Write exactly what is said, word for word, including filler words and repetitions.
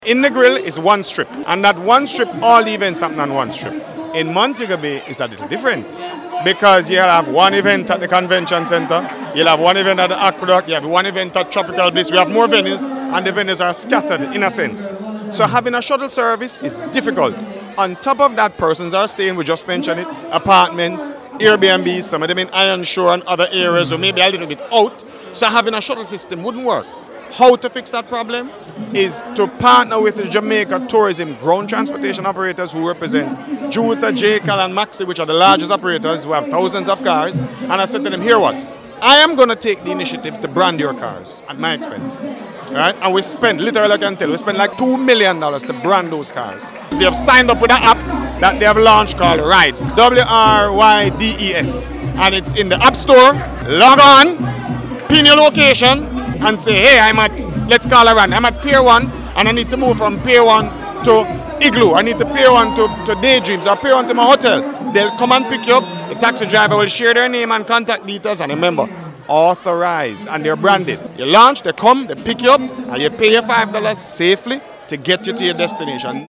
In Negril is one strip, and that one strip, all the events happen on one strip. In Montego Bay, it's a little different because you'll have one event at the convention center, you'll have one event at the Aqueduct, you have one event at Tropical Bliss. We have more venues, and the venues are scattered in a sense. So having a shuttle service is difficult. On top of that, persons are staying, we just mentioned it, apartments, Airbnbs, some of them in Iron Shore and other areas, or maybe a little bit out. So having a shuttle system wouldn't work. How to fix that problem is to partner with the Jamaica Tourism ground transportation operators who represent Juta, J C A L and Maxi, which are the largest operators who have thousands of cars. And I said to them, here what? I am going to take the initiative to brand your cars at my expense. Right? And we spent, literally I can tell, we spent like two million dollars to brand those cars. They have signed up with an app that they have launched called Rides, W R Y D E S. And it's in the App Store. Log on, pin your location, and say, hey, I'm at, let's call around, I'm at Pier one, and I need to move from Pier one to Igloo. I need to Pier one to, to Daydreams, or Pier one to my hotel. They'll come and pick you up. The taxi driver will share their name and contact details, and remember, authorized, and they're branded. You launch, they come, they pick you up, and you pay your five dollars safely to get you to your destination.